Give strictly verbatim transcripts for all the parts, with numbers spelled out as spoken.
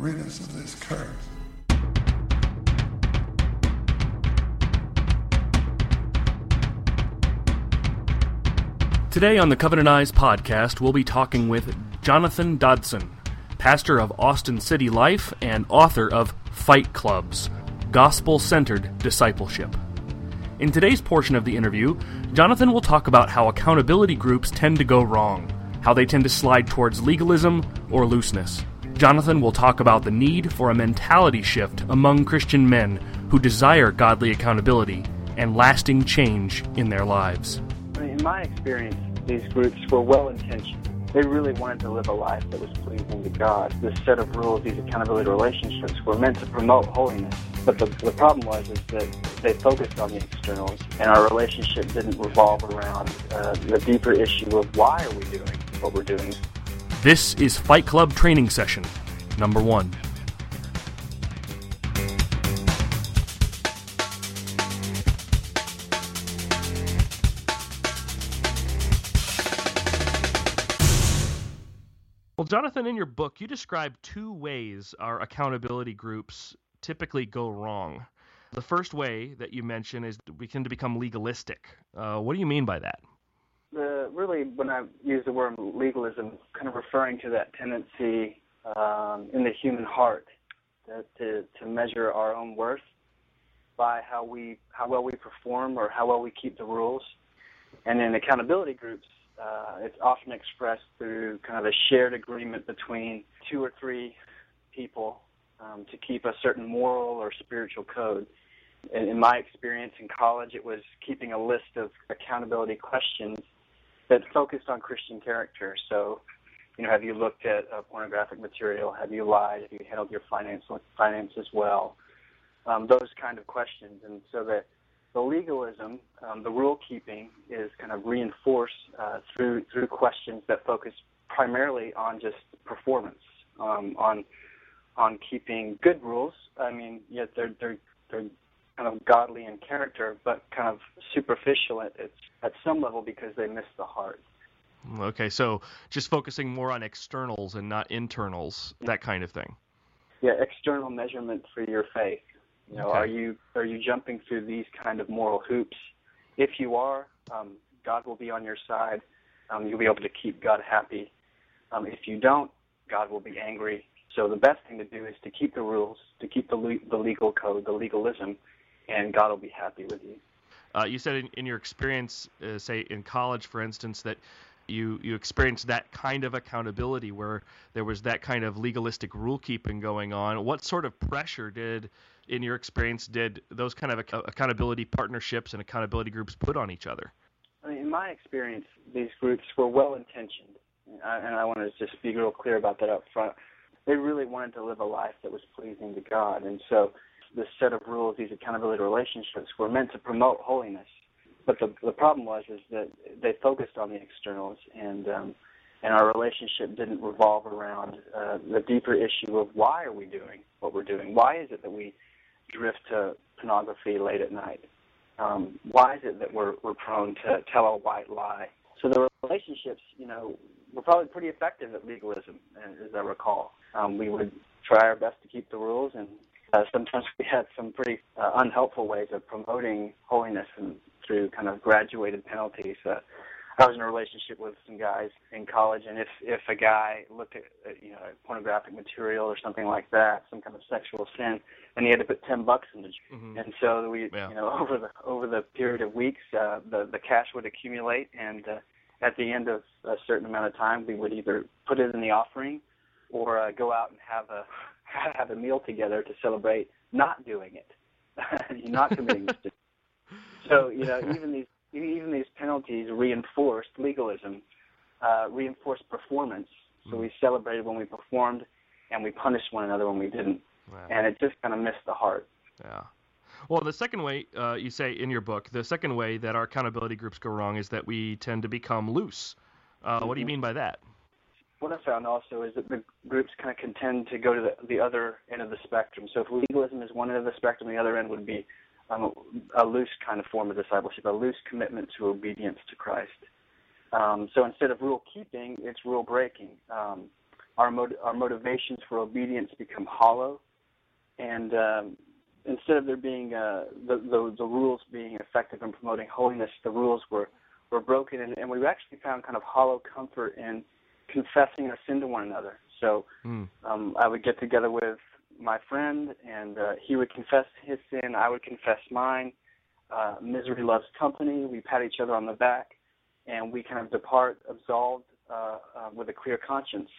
rid us of this curse. Today on the Covenant Eyes podcast, we'll be talking with Jonathan Dodson, pastor of Austin City Life and author of Fight Clubs, Gospel-Centered Discipleship. In today's portion of the interview, Jonathan will talk about how accountability groups tend to go wrong, how they tend to slide towards legalism or looseness. Jonathan will talk about the need for a mentality shift among Christian men who desire godly accountability and lasting change in their lives. In my experience, these groups were well-intentioned. They really wanted to live a life that was pleasing to God. This set of rules, these accountability relationships, were meant to promote holiness. But the, the problem was is that they focused on the externals, and our relationship didn't revolve around uh, the deeper issue of why are we doing what we're doing. This is Fight Club Training Session, number one. Well, Jonathan, in your book, you describe two ways our accountability groups typically go wrong. The first way that you mention is we tend to become legalistic. Uh, what do you mean by that? The, really, when I use the word legalism, kind of referring to that tendency um, in the human heart to, to, to measure our own worth by how we how well we perform or how well we keep the rules. And in accountability groups, Uh, it's often expressed through kind of a shared agreement between two or three people um, to keep a certain moral or spiritual code. In, in my experience in college, it was keeping a list of accountability questions that focused on Christian character. So, you know, have you looked at uh, pornographic material? Have you lied? Have you handled your finance, finances well? Um, those kind of questions. And so that the legalism, um, the rule-keeping, is kind of reinforced uh, through through questions that focus primarily on just performance, um, on on keeping good rules. I mean, yet they're they're they're kind of godly in character, but kind of superficial at at, at some level because they miss the heart. Okay, so just focusing more on externals and not internals, that kind of thing. Yeah, external measurement for your faith. You know, okay. are you are you jumping through these kind of moral hoops? If you are, um, God will be on your side. Um, you'll be able to keep God happy. Um, if you don't, God will be angry. So the best thing to do is to keep the rules, to keep the le- the legal code, the legalism, and God will be happy with you. Uh, you said in, in your experience, uh, say in college, for instance, that you you experienced that kind of accountability where there was that kind of legalistic rule keeping going on. What sort of pressure did, in your experience, did those kind of ac- accountability partnerships and accountability groups put on each other? I mean, in my experience, these groups were well-intentioned, and I want to just be real clear about that up front. They really wanted to live a life that was pleasing to God, and so this set of rules, these accountability relationships, were meant to promote holiness. But the the problem was is that they focused on the externals, and um, and our relationship didn't revolve around uh, the deeper issue of why are we doing what we're doing? Why is it that we drift to pornography late at night? Um, why is it that we're we're prone to tell a white lie? So the relationships, you know, were probably pretty effective at legalism, as I recall. Um, we would try our best to keep the rules, and uh, sometimes we had some pretty uh, unhelpful ways of promoting holiness and through kind of graduated penalties. Uh, I was in a relationship with some guys in college, and if if a guy looked at, at you know pornographic material or something like that, some kind of sexual sin, and he had to put ten bucks in the jar. Mm-hmm. And so we, yeah. you know, over the over the period of weeks, uh, the the cash would accumulate, and uh, at the end of a certain amount of time, we would either put it in the offering or uh, go out and have a have a meal together to celebrate not doing it, not committing sin. So you know, even these. Even these penalties reinforced legalism, uh, reinforced performance. So we celebrated when we performed, and we punished one another when we didn't. Wow. And it just kind of missed the heart. Yeah. Well, the second way, uh, you say in your book, the second way that our accountability groups go wrong is that we tend to become loose. Uh, mm-hmm. What do you mean by that? What I found also is that the groups kind of contend to go to the, the other end of the spectrum. So if legalism is one end of the spectrum, the other end would be Um, a loose kind of form of discipleship, a loose commitment to obedience to Christ. Um, so instead of rule keeping, it's rule breaking. Um, our mot- our motivations for obedience become hollow, and um, instead of there being uh, the, the the rules being effective in promoting holiness, the rules were were broken, and, and we actually found kind of hollow comfort in confessing our sin to one another. So mm. um, I would get together with my friend, and uh, he would confess his sin, I would confess mine. Uh, misery loves company. We pat each other on the back, and we kind of depart absolved uh, uh, with a clear conscience,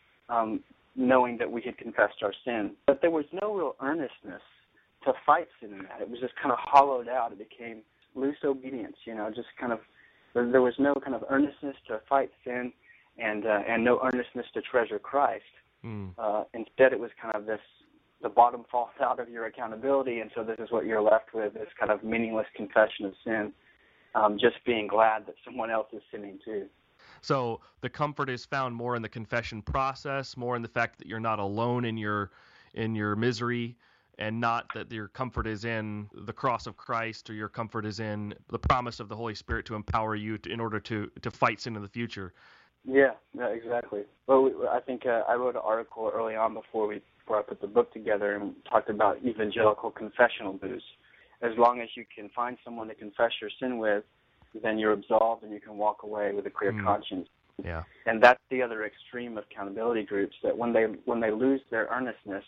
um, knowing that we had confessed our sin. But there was no real earnestness to fight sin in that. It was just kind of hollowed out. It became loose obedience, you know, just kind of, there was no kind of earnestness to fight sin, and uh, and no earnestness to treasure Christ. Mm. Uh, instead, it was kind of this, the bottom falls out of your accountability, and so this is what you're left with, this kind of meaningless confession of sin, um, just being glad that someone else is sinning too. So the comfort is found more in the confession process, more in the fact that you're not alone in your in your misery, and not that your comfort is in the cross of Christ, or your comfort is in the promise of the Holy Spirit to empower you to, in order to, to fight sin in the future. Yeah, yeah, exactly. Well, we, I think uh, I wrote an article early on before we before I put the book together, and talked about evangelical confessional booze. As long as you can find someone to confess your sin with, then you're absolved and you can walk away with a clear mm. conscience. Yeah. And that's the other extreme of accountability groups, that when they when they lose their earnestness,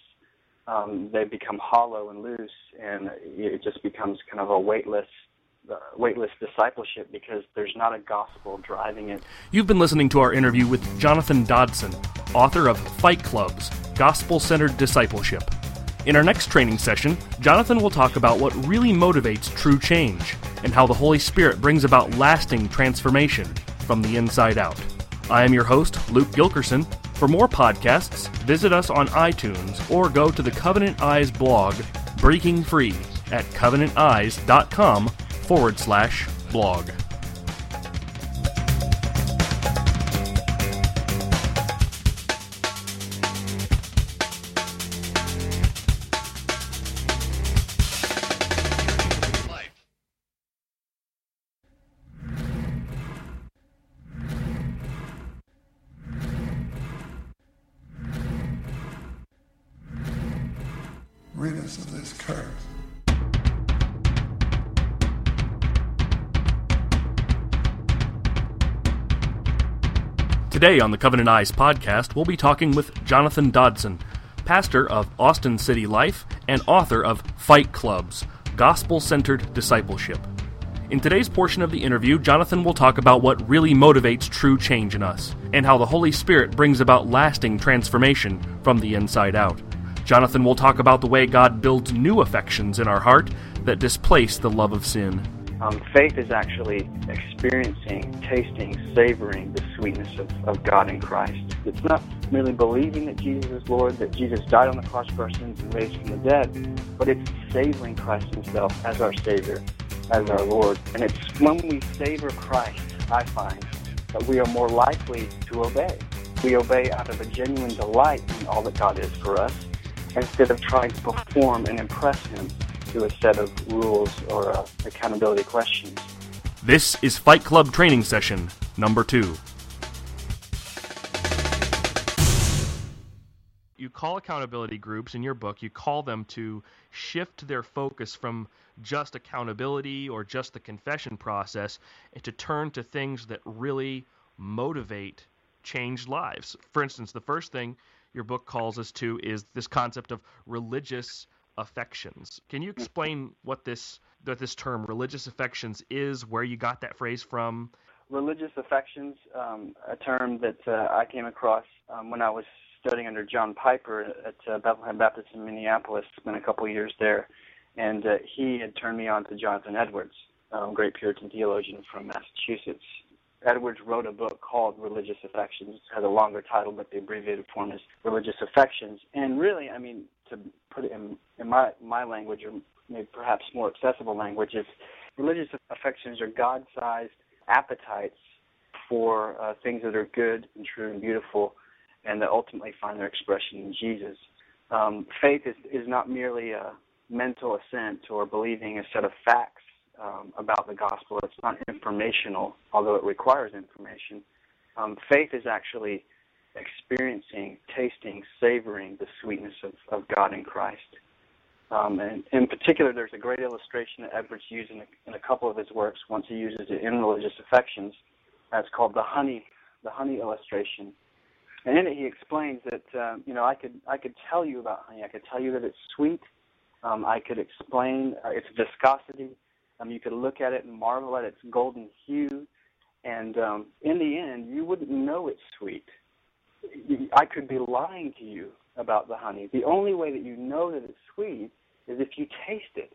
um, they become hollow and loose, and it just becomes kind of a weightless Uh, weightless discipleship, because there's not a gospel driving it. You've been listening to our interview with Jonathan Dodson, author of Fight Clubs, Gospel-Centered Discipleship. In our next training session, Jonathan will talk about what really motivates true change, and how the Holy Spirit brings about lasting transformation from the inside out. I am your host, Luke Gilkerson. For more podcasts, visit us on iTunes or go to the Covenant Eyes blog, Breaking Free, at covenant eyes dot com forward slash blog. Rid us of this curse. Today on the Covenant Eyes podcast, we'll be talking with Jonathan Dodson, pastor of Austin City Life and author of Fight Clubs, Gospel-Centered Discipleship. In today's portion of the interview, Jonathan will talk about what really motivates true change in us, and how the Holy Spirit brings about lasting transformation from the inside out. Jonathan will talk about the way God builds new affections in our heart that displace the love of sin. Um, faith is actually experiencing, tasting, savoring the sweetness of, of God in Christ. It's not merely believing that Jesus is Lord, that Jesus died on the cross for our sins and raised from the dead, but it's savoring Christ himself as our Savior, as our Lord. And it's when we savor Christ, I find, that we are more likely to obey. We obey out of a genuine delight in all that God is for us, instead of trying to perform and impress him through a set of rules or uh, accountability questions. This is Fight Club Training Session number two. You call accountability groups in your book, you call them to shift their focus from just accountability or just the confession process, and to turn to things that really motivate changed lives. For instance, the first thing your book calls us to is this concept of religious affections. Can you explain what this what this term religious affections is, where you got that phrase from? Religious affections, um, a term that uh, I came across um, when I was studying under John Piper at uh, Bethlehem Baptist in Minneapolis. Spent a couple of years there, and uh, he had turned me on to Jonathan Edwards, a great Puritan theologian from Massachusetts. Edwards wrote a book called Religious Affections. It has a longer title, but the abbreviated form is Religious Affections. And really, I mean, to put it in, in my, my language, or maybe perhaps more accessible language, is religious affections are God-sized appetites for uh, things that are good and true and beautiful, and that ultimately find their expression in Jesus. Um, faith is, is not merely a mental assent or believing a set of facts Um, about the gospel. It's not informational, although it requires information. Um, faith is actually experiencing, tasting, savoring the sweetness of, of God in Christ. Um, and in particular, there's a great illustration that Edwards used in a, in a couple of his works. Once he uses it in Religious Affections. That's called the honey, the honey illustration. And in it, he explains that uh, you know I could I could tell you about honey. I could tell you that it's sweet. Um, I could explain uh, its viscosity. Um, you could look at it and marvel at its golden hue. And um, in the end, you wouldn't know it's sweet. I could be lying to you about the honey. The only way that you know that it's sweet is if you taste it.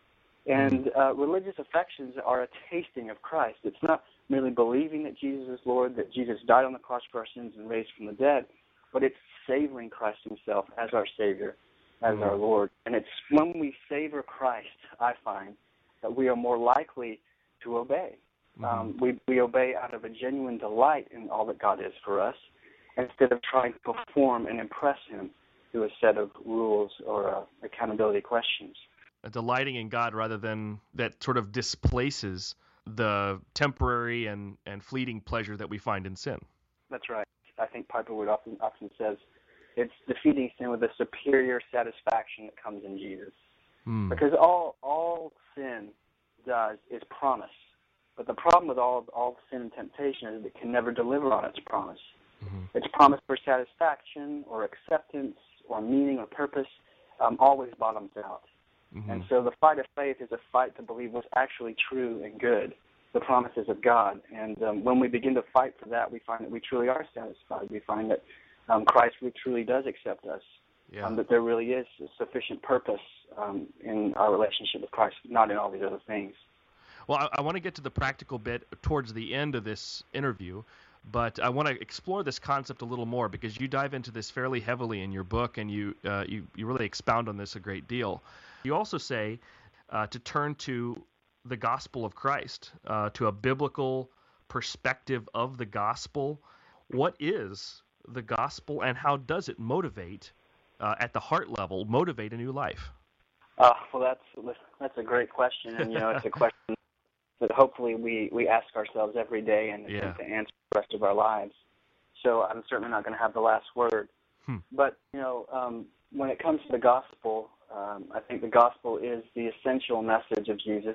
And uh, religious affections are a tasting of Christ. It's not merely believing that Jesus is Lord, that Jesus died on the cross for our sins and raised from the dead, but it's savoring Christ himself as our Savior, as mm-hmm. our Lord. And it's when we savor Christ, I find, that we are more likely to obey. Mm-hmm. Um, we, we obey out of a genuine delight in all that God is for us, instead of trying to perform and impress him through a set of rules or uh, accountability questions. Delighting in God rather than that sort of displaces the temporary and, and fleeting pleasure that we find in sin. That's right. I think Piper Wood often often says it's defeating sin with a superior satisfaction that comes in Jesus. Mm. Because all all sin does is promise. But the problem with all all sin and temptation is it can never deliver on its promise. Mm-hmm. Its promise for satisfaction or acceptance or meaning or purpose um, always bottoms out. Mm-hmm. And so the fight of faith is a fight to believe what's actually true and good, the promises of God. And um, when we begin to fight for that, we find that we truly are satisfied. We find that um, Christ really, truly does accept us, yeah. um, that there really is sufficient purpose um, in our relationship with Christ, not in all these other things. Well, I, I want to get to the practical bit towards the end of this interview, but I want to explore this concept a little more because you dive into this fairly heavily in your book, and you uh, you, you really expound on this a great deal. You also say uh, to turn to the gospel of Christ, uh, to a biblical perspective of the gospel. What is the gospel, and how does it motivate, uh, at the heart level, motivate a new life? Uh, well, that's that's a great question, and you know, it's a question that hopefully we, we ask ourselves every day and yeah. to answer the rest of our lives. So I'm certainly not going to have the last word. Hmm. But you know, um, when it comes to the gospel, um, I think the gospel is the essential message of Jesus.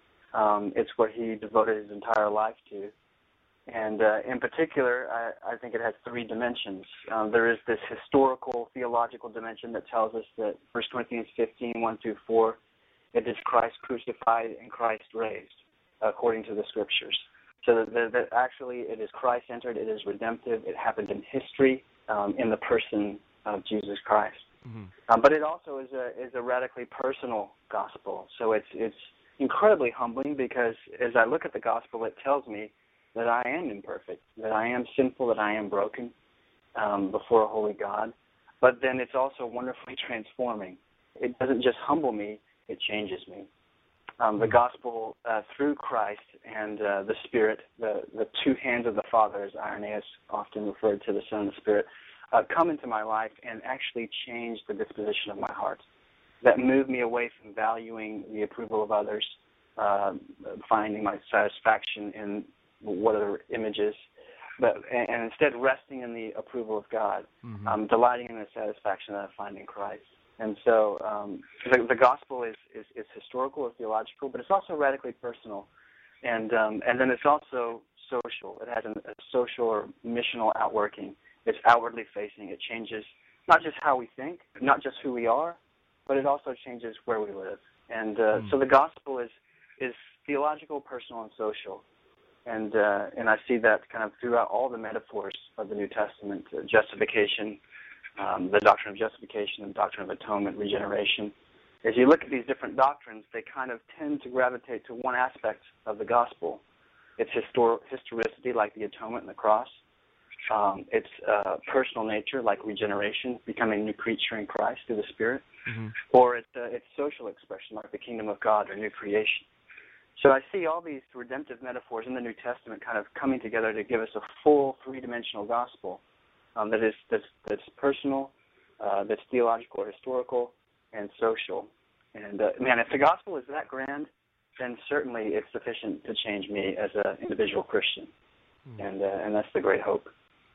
Um, it's what he devoted his entire life to. And uh, in particular, I, I think it has three dimensions. Um, there is this historical, theological dimension that tells us that First Corinthians fifteen, one through four, it is Christ crucified and Christ raised, according to the Scriptures. So that, that, that actually it is Christ-centered, it is redemptive, it happened in history, um, in the person of Jesus Christ. Mm-hmm. Um, but it also is a is a radically personal gospel. So it's it's incredibly humbling because as I look at the gospel, it tells me that I am imperfect, that I am sinful, that I am broken um, before a holy God. But then it's also wonderfully transforming. It doesn't just humble me, it changes me. Um, the gospel uh, through Christ and uh, the Spirit, the, the two hands of the Father, as Irenaeus often referred to the Son and the Spirit, uh, come into my life and actually change the disposition of my heart. That move me away from valuing the approval of others, uh, finding my satisfaction in what other images, but and, and instead resting in the approval of God, mm-hmm. um, delighting in the satisfaction that I find in Christ. And so um, the, the gospel is, is, is historical or theological, but it's also radically personal. And um, and then it's also social. It has an, a social or missional outworking. It's outwardly facing. It changes not just how we think, not just who we are, but it also changes where we live. And uh, mm. so the gospel is is theological, personal, and social. And uh, and I see that kind of throughout all the metaphors of the New Testament, uh, justification, um, the doctrine of justification, the doctrine of atonement, regeneration. As you look at these different doctrines, they kind of tend to gravitate to one aspect of the gospel. It's histor- historicity, like the atonement and the cross. Um, it's uh, personal nature, like regeneration, becoming a new creature in Christ through the Spirit. Mm-hmm. Or it's, uh, it's social expression, like the kingdom of God or new creation. So I see all these redemptive metaphors in the New Testament kind of coming together to give us a full three-dimensional gospel um, that is that's, that's personal, uh, that's theological or historical, and social. And, uh, man, if the gospel is that grand, then certainly it's sufficient to change me as an individual Christian. Mm. And uh, and that's the great hope.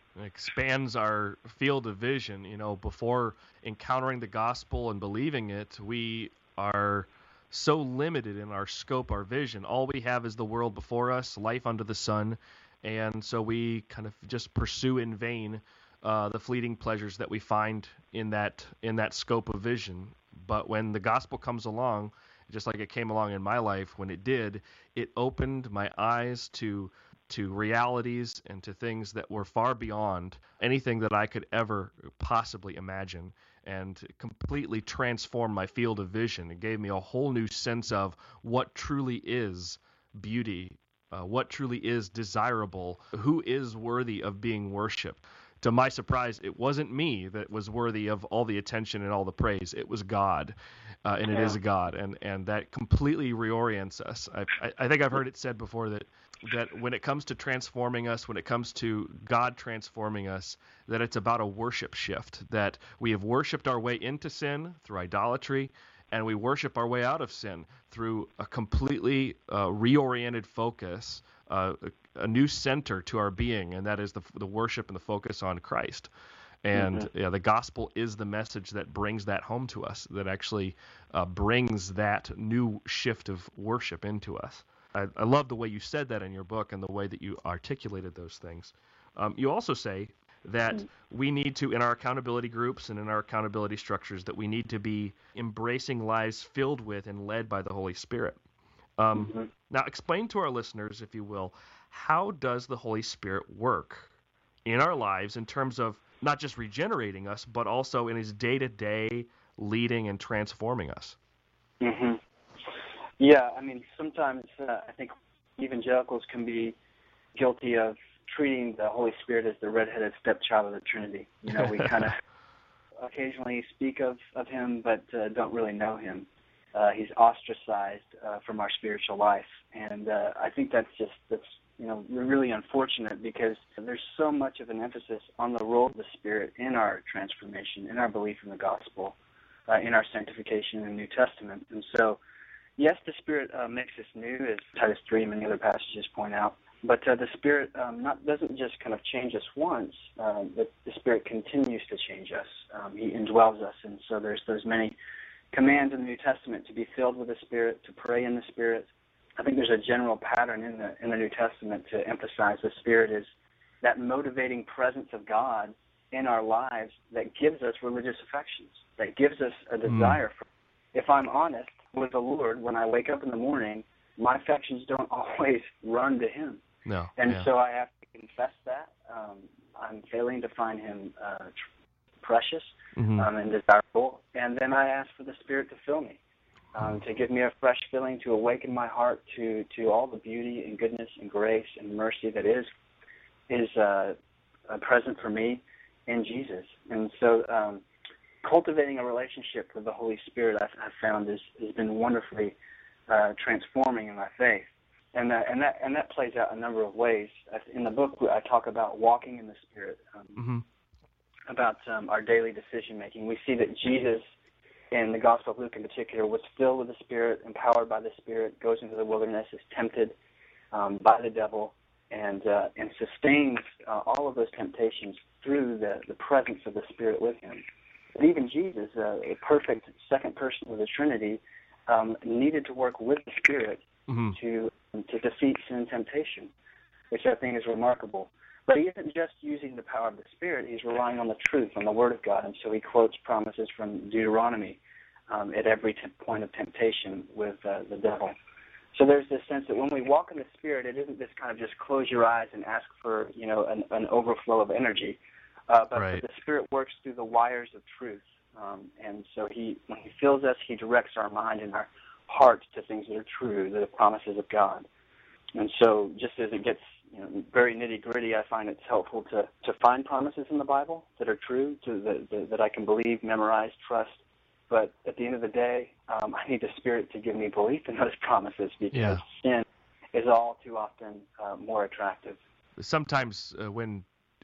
It expands our field of vision. You know, before encountering the gospel and believing it, we are so limited in our scope, our vision. All we have is the world before us, life under the sun, and so we kind of just pursue in vain uh, the fleeting pleasures that we find in that in that scope of vision. But when the gospel comes along, just like it came along in my life, when it did, it opened my eyes to to realities and to things that were far beyond anything that I could ever possibly imagine, and completely transformed my field of vision. It gave me a whole new sense of what truly is beauty, uh, what truly is desirable, who is worthy of being worshipped. To my surprise, it wasn't me that was worthy of all the attention and all the praise. It was God, uh, and it Yeah. is God, and, and that completely reorients us. I, I, I think I've heard it said before that that when it comes to transforming us, when it comes to God transforming us, that it's about a worship shift, that we have worshipped our way into sin through idolatry, and we worship our way out of sin through a completely uh, reoriented focus, uh, a, a new center to our being, and that is the, the worship and the focus on Christ. And Mm-hmm. yeah, the gospel is the message that brings that home to us, that actually uh, brings that new shift of worship into us. I, I love the way you said that in your book and the way that you articulated those things. Um, you also say that Mm. we need to, in our accountability groups and in our accountability structures, that we need to be embracing lives filled with and led by the Holy Spirit. Um, Mm-hmm. Now, explain to our listeners, if you will, how does the Holy Spirit work in our lives in terms of not just regenerating us, but also in his day-to-day leading and transforming us? Mm-hmm. Yeah, I mean, sometimes uh, I think evangelicals can be guilty of treating the Holy Spirit as the redheaded stepchild of the Trinity. You know, we kind of occasionally speak of, of him, but uh, don't really know him. Uh, he's ostracized uh, from our spiritual life, and uh, I think that's just that's you know really unfortunate, because there's so much of an emphasis on the role of the Spirit in our transformation, in our belief in the gospel, uh, in our sanctification in the New Testament. And so, yes, the Spirit uh, makes us new, as Titus three and many other passages point out. But uh, the Spirit um, not doesn't just kind of change us once, uh, but the Spirit continues to change us. Um, he indwells us, and so there's those many commands in the New Testament to be filled with the Spirit, to pray in the Spirit. I think there's a general pattern in the in the New Testament to emphasize the Spirit is that motivating presence of God in our lives that gives us religious affections, that gives us a desire. Mm. for If I'm honest with the Lord, when I wake up in the morning, my affections don't always run to him. No. And yeah. so I have to confess that. Um, I'm failing to find him uh, tr- precious mm-hmm. um, and desirable. And then I ask for the Spirit to fill me, um, to give me a fresh filling, to awaken my heart to, to all the beauty and goodness and grace and mercy that is is uh, present for me in Jesus. And so um, cultivating a relationship with the Holy Spirit, I've, I've found, is, has been wonderfully uh, transforming in my faith. And that, and that and that plays out a number of ways. In the book, I talk about walking in the Spirit, um, mm-hmm. about um, our daily decision-making. We see that Jesus, in the Gospel of Luke in particular, was filled with the Spirit, empowered by the Spirit, goes into the wilderness, is tempted um, by the devil, and uh, and sustains uh, all of those temptations through the, the presence of the Spirit with him. But even Jesus, uh, a perfect second person of the Trinity, um, needed to work with the Spirit mm-hmm. to to defeat sin and temptation, which I think is remarkable. But he isn't just using the power of the Spirit. He's relying on the truth, on the Word of God. And so he quotes promises from Deuteronomy um, at every t- point of temptation with uh, the devil. So there's this sense that when we walk in the Spirit, it isn't this kind of just close your eyes and ask for, you know, an, an overflow of energy. Uh, but, right. but the Spirit works through the wires of truth. Um, and so he, when he fills us, he directs our mind and our heart to things that are true, the promises of God. And so just as it gets you know, very nitty-gritty, I find it's helpful to, to find promises in the Bible that are true, to the, the, that I can believe, memorize, trust. But at the end of the day, um, I need the Spirit to give me belief in those promises, because yeah. sin is all too often uh, more attractive. Sometimes uh, when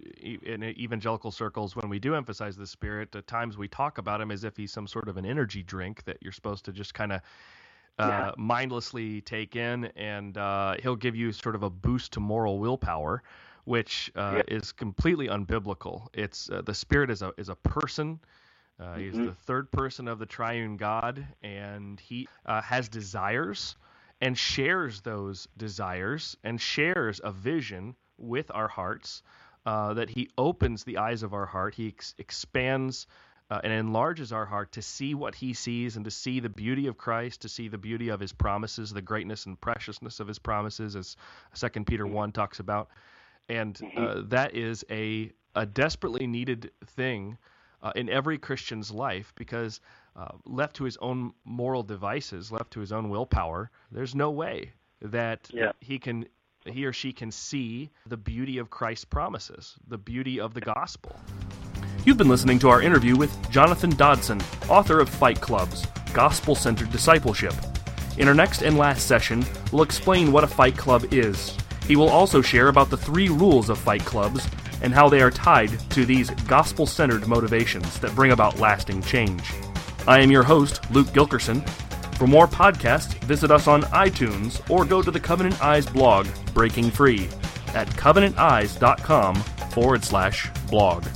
in evangelical circles, when we do emphasize the Spirit, at times we talk about him as if he's some sort of an energy drink that you're supposed to just kind of Uh, yeah. mindlessly take in, and uh, he'll give you sort of a boost to moral willpower, which uh, yeah. is completely unbiblical. It's uh, the Spirit is a is a person. Uh, Mm-hmm. He's the third person of the triune God, and he uh, has desires and shares those desires and shares a vision with our hearts, uh, that he opens the eyes of our heart. He ex- expands uh, and enlarges our heart to see what he sees and to see the beauty of Christ, to see the beauty of his promises, the greatness and preciousness of his promises, as Second Peter one talks about. And uh, that is a, a desperately needed thing uh, in every Christian's life, because uh, left to his own moral devices, left to his own willpower, there's no way that Yeah. he can, he or she can see the beauty of Christ's promises, the beauty of the gospel. You've been listening to our interview with Jonathan Dodson, author of Fight Clubs, Gospel-Centered Discipleship. In our next and last session, we'll explain what a fight club is. He will also share about the three rules of fight clubs and how they are tied to these gospel-centered motivations that bring about lasting change. I am your host, Luke Gilkerson. For more podcasts, visit us on iTunes or go to the Covenant Eyes blog, Breaking Free, at covenanteyes.com forward slash blog.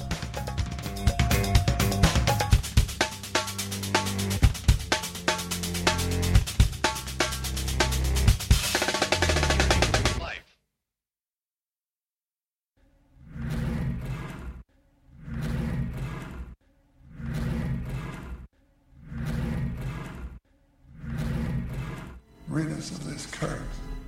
Rid us of this curse.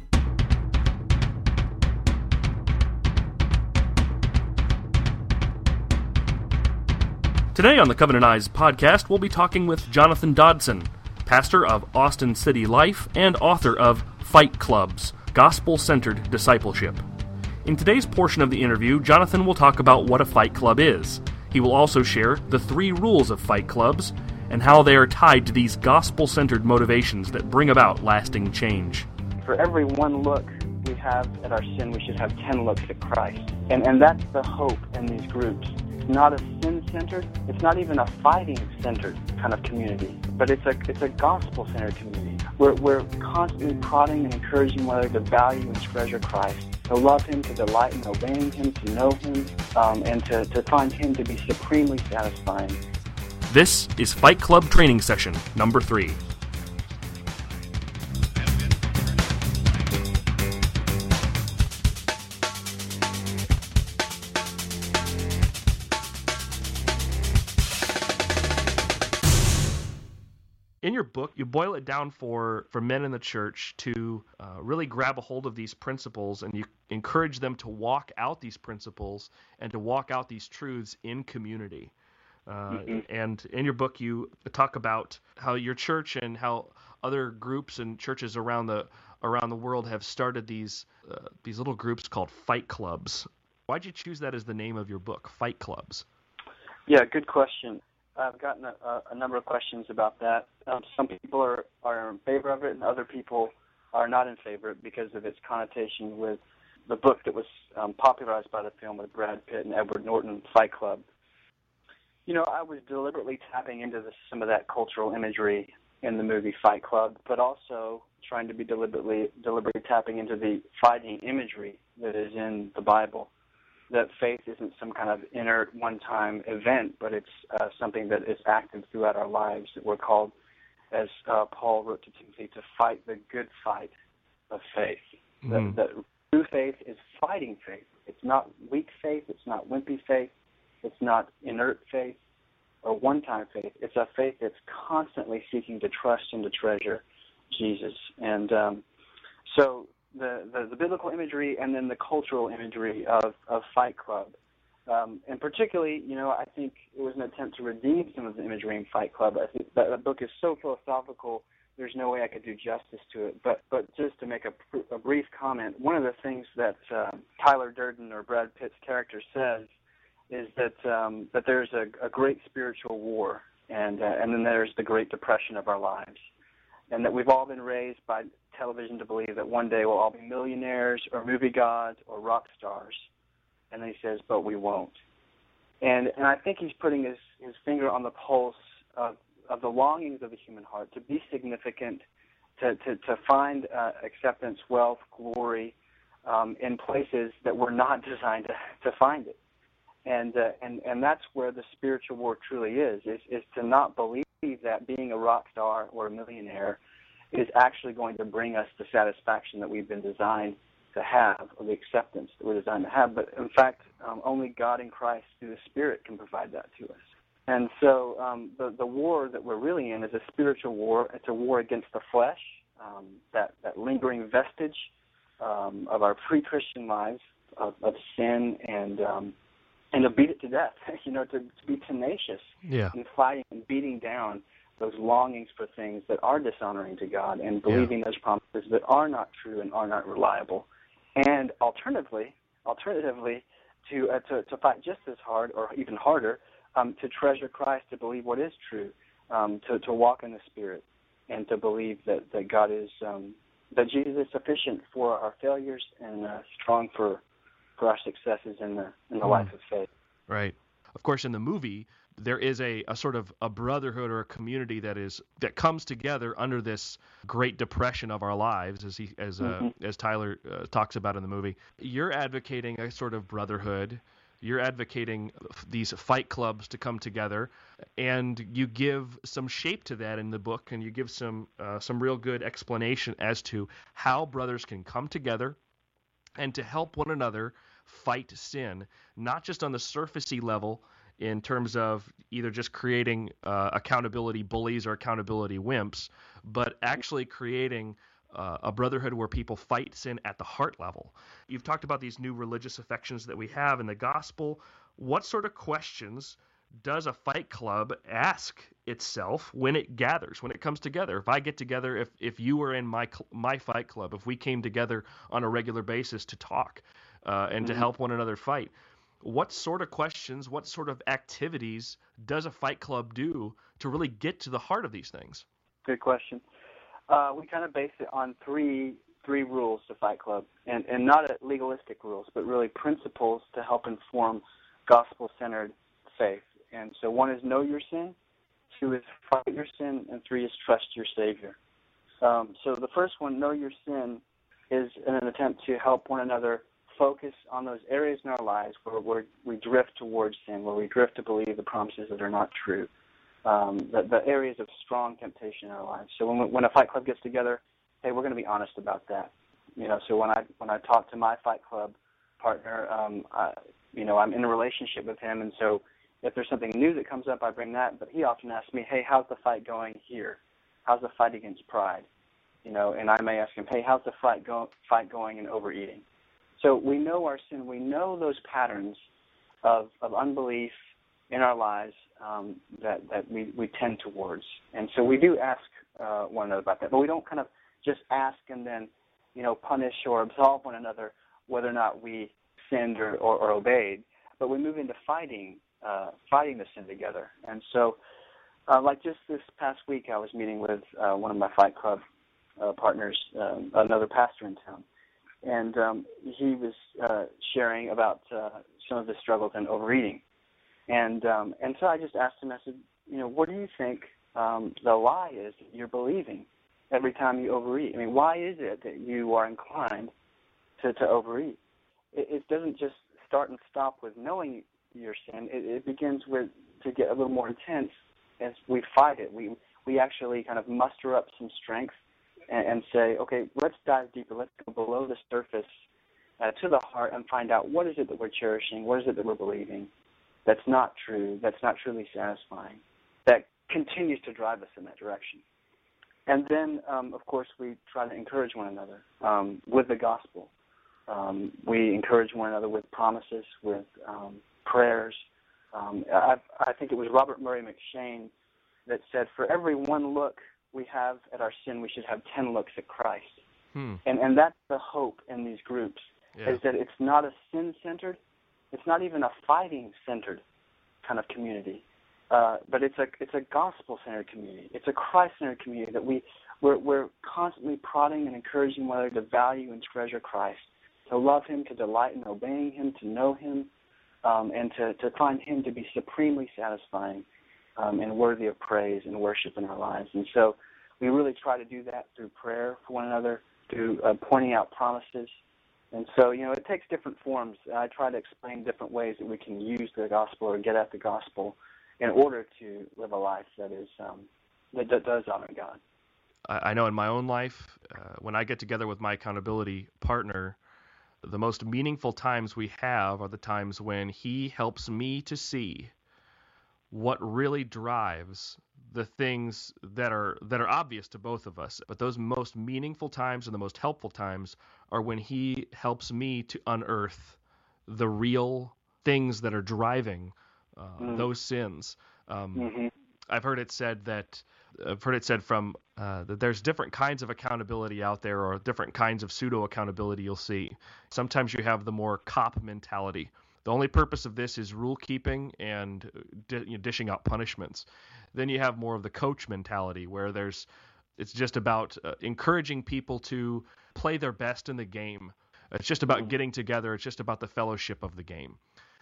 Today on the Covenant Eyes podcast, we'll be talking with Jonathan Dodson, pastor of Austin City Life and author of Fight Clubs, Gospel-Centered Discipleship. In today's portion of the interview, Jonathan will talk about what a fight club is. He will also share the three rules of fight clubs and how they are tied to these gospel-centered motivations that bring about lasting change. For every one look we have at our sin, we should have ten looks at Christ. And and that's the hope in these groups. It's not a sin-centered, it's not even a fighting-centered kind of community, but it's a it's a gospel-centered community. We're, we're constantly prodding and encouraging one another to value and treasure Christ, to love Him, to delight in obeying Him, to know Him, um, and to, to find Him to be supremely satisfying. This is Fight Club Training Session number three. In your book, you boil it down for, for men in the church to uh, really grab a hold of these principles, and you encourage them to walk out these principles and to walk out these truths in community. Uh, mm-hmm. And in your book, you talk about how your church and how other groups and churches around the around the world have started these uh, these little groups called fight clubs. Why'd you choose that as the name of your book, Fight Clubs? Yeah, good question. I've gotten a, a number of questions about that. Um, some people are, are in favor of it, and other people are not in favor because of its connotation with the book that was um, popularized by the film with Brad Pitt and Edward Norton, Fight Club. You know, I was deliberately tapping into the, some of that cultural imagery in the movie Fight Club, but also trying to be deliberately deliberately tapping into the fighting imagery that is in the Bible. That faith isn't some kind of inert one-time event, but it's uh, something that is active throughout our lives, that we're called, as uh, Paul wrote to Timothy, to fight the good fight of faith. Mm-hmm. That, that true faith is fighting faith. It's not weak faith. It's not wimpy faith. It's not inert faith or one-time faith. It's a faith that's constantly seeking to trust and to treasure Jesus. And um, so the, the, the biblical imagery and then the cultural imagery of, of Fight Club. Um, and particularly, you know, I think it was an attempt to redeem some of the imagery in Fight Club. I think that, that book is so philosophical, there's no way I could do justice to it. But but just to make a, a brief comment, one of the things that uh, Tyler Durden, or Brad Pitt's character, says is that um, that there's a, a great spiritual war, and uh, and then there's the Great Depression of our lives, and that we've all been raised by television to believe that one day we'll all be millionaires or movie gods or rock stars. And then he says, but we won't. And and I think he's putting his, his finger on the pulse of, of the longings of the human heart to be significant, to, to, to find uh, acceptance, wealth, glory, um, in places that were not designed to, to find it. And, uh, and and that's where the spiritual war truly is, is, is to not believe that being a rock star or a millionaire is actually going to bring us the satisfaction that we've been designed to have, or the acceptance that we're designed to have. But in fact, um, only God in Christ through the Spirit can provide that to us. And so um, the, the war that we're really in is a spiritual war. It's a war against the flesh, um, that, that lingering vestige um, of our pre-Christian lives of, of sin and um, and to beat it to death, you know, to, to be tenacious yeah. in fighting and beating down those longings for things that are dishonoring to God and believing yeah. those promises that are not true and are not reliable. And alternatively, alternatively, to uh, to, to fight just as hard or even harder, um, to treasure Christ, to believe what is true, um, to, to walk in the Spirit, and to believe that, that God is, um, that Jesus is sufficient for our failures and uh, strong for for our successes in the in the mm. life of faith. Right. Of course, in the movie, there is a, a sort of a brotherhood or a community that is that comes together under this Great Depression of our lives, as he as mm-hmm. uh, as Tyler uh, talks about in the movie. You're advocating a sort of brotherhood. You're advocating these fight clubs to come together, and you give some shape to that in the book, and you give some uh, some real good explanation as to how brothers can come together and to help one another fight sin, not just on the surfacey level in terms of either just creating uh, accountability bullies or accountability wimps, but actually creating uh, a brotherhood where people fight sin at the heart level. You've talked about these new religious affections that we have in the gospel. What sort of questions does a fight club ask itself when it gathers, when it comes together? If I get together, if, if you were in my my fight club, if we came together on a regular basis to talk uh, and mm-hmm. to help one another fight, what sort of questions, what sort of activities does a fight club do to really get to the heart of these things? Good question. Uh, we kind of base it on three three rules to Fight Club, and, and not legalistic rules, but really principles to help inform gospel-centered faith. And so one is know your sin, two is fight your sin, and three is trust your Savior. Um, so the first one, know your sin, is an attempt to help one another focus on those areas in our lives where we're, we drift towards sin, where we drift to believe the promises that are not true, um, the, the areas of strong temptation in our lives. So when, we, when a Fight Club gets together, hey, we're going to be honest about that. You know, so when I when I talk to my Fight Club partner, um, I, you know, I'm in a relationship with him, and so if there's something new that comes up, I bring that. But he often asks me, hey, how's the fight going here? How's the fight against pride? You know, and I may ask him, hey, how's the fight, go- fight going in overeating? So we know our sin. We know those patterns of, of unbelief in our lives um, that, that we, we tend towards. And so we do ask uh, one another about that. But we don't kind of just ask and then, you know, punish or absolve one another whether or not we sinned or, or, or obeyed. But we move into fighting Uh, fighting the sin together. And so, uh, like just this past week, I was meeting with uh, one of my Fight Club uh, partners, um, another pastor in town, and um, he was uh, sharing about uh, some of the struggles in overeating. And um, and so I just asked him, I said, you know, what do you think um, the lie is that you're believing every time you overeat? I mean, why is it that you are inclined to, to overeat? It, it doesn't just start and stop with knowing your sin. It, it begins with to get a little more intense as we fight it. We we actually kind of muster up some strength and, and say, okay, let's dive deeper. Let's go below the surface uh, to the heart and find out what is it that we're cherishing, what is it that we're believing that's not true, that's not truly satisfying, that continues to drive us in that direction. And then, um, of course, we try to encourage one another um, with the gospel. Um, we encourage one another with promises, with um, prayers. Um, I, I think it was Robert Murray McShane that said, for every one look we have at our sin, we should have ten looks at Christ. Hmm. And and that's the hope in these groups, yeah. is that it's not a sin-centered, it's not even a fighting-centered kind of community, uh, but it's a it's a gospel-centered community. It's a Christ-centered community that we, we're, we're constantly prodding and encouraging one another to value and treasure Christ, to love him, to delight in obeying him, to know him, Um, and to, to find him to be supremely satisfying um, and worthy of praise and worship in our lives. And so we really try to do that through prayer for one another, through uh, pointing out promises, And so, you know, it takes different forms. I try to explain different ways that we can use the gospel or get at the gospel in order to live a life that is um, that, that does honor God. I know in my own life, uh, when I get together with my accountability partner, the most meaningful times we have are the times when he helps me to see what really drives the things that are that are obvious to both of us. But those most meaningful times and the most helpful times are when he helps me to unearth the real things that are driving uh, mm. those sins. Um, mm-hmm. I've heard it said that I've heard it said from uh, that there's different kinds of accountability out there, or different kinds of pseudo accountability you'll see. Sometimes you have the more cop mentality. The only purpose of this is rule keeping and di- you know, dishing out punishments. Then you have more of the coach mentality, where there's it's just about uh, encouraging people to play their best in the game. It's just about mm-hmm. getting together. It's just about the fellowship of the game.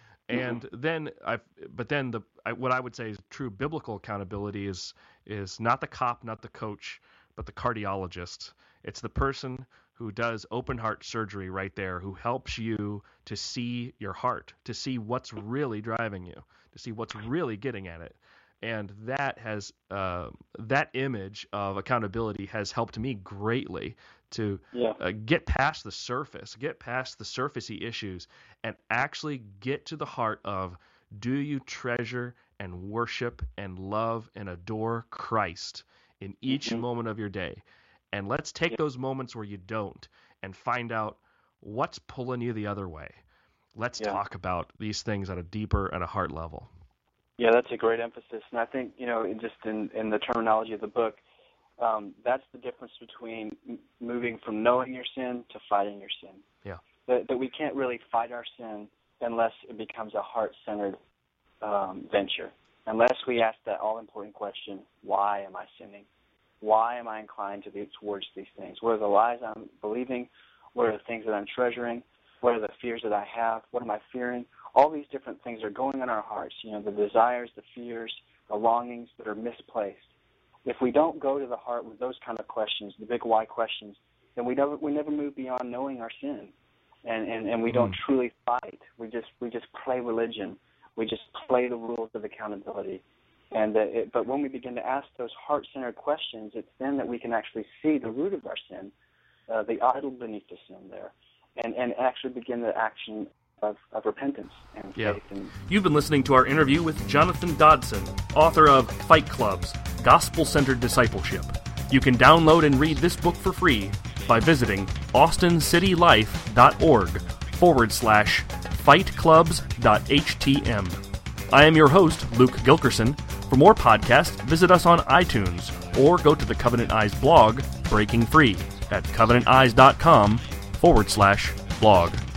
And mm-hmm. then, I've, but then the I, what I would say is true biblical accountability is is not the cop, not the coach, but the cardiologist. It's the person who does open heart surgery right there, who helps you to see your heart, to see what's really driving you, to see what's really getting at it. And that has uh, that image of accountability has helped me greatly to yeah. uh, get past the surface, get past the surfacey issues, and actually get to the heart of, do you treasure and worship and love and adore Christ in each mm-hmm. moment of your day? And let's take yeah. those moments where you don't and find out what's pulling you the other way. Let's yeah. talk about these things at a deeper, at a heart level. Yeah, that's a great emphasis. And I think, you know, just in, in the terminology of the book, um, that's the difference between m- moving from knowing your sin to fighting your sin. Yeah. That, that we can't really fight our sin unless it becomes a heart-centered um, venture, unless we ask that all-important question, why am I sinning? Why am I inclined to be towards these things? What are the lies I'm believing? What are the things that I'm treasuring? What are the fears that I have? What am I fearing? All these different things are going in our hearts, you know, the desires, the fears, the longings that are misplaced. If we don't go to the heart with those kind of questions, the big why questions, then we never we never move beyond knowing our sin, and and, and we don't truly fight. We just we just play religion. We just play the rules of accountability. And uh, it, but when we begin to ask those heart-centered questions, it's then that we can actually see the root of our sin, uh, the idol beneath the sin there, and and actually begin the action Of, of repentance and yeah. faith. And You've been listening to our interview with Jonathan Dodson, author of Fight Clubs, Gospel-Centered Discipleship. You can download and read this book for free by visiting austincitylife.org forward slash fightclubs.htm. I am your host, Luke Gilkerson. For more podcasts, visit us on iTunes or go to the Covenant Eyes blog, Breaking Free, at covenanteyes.com forward slash blog.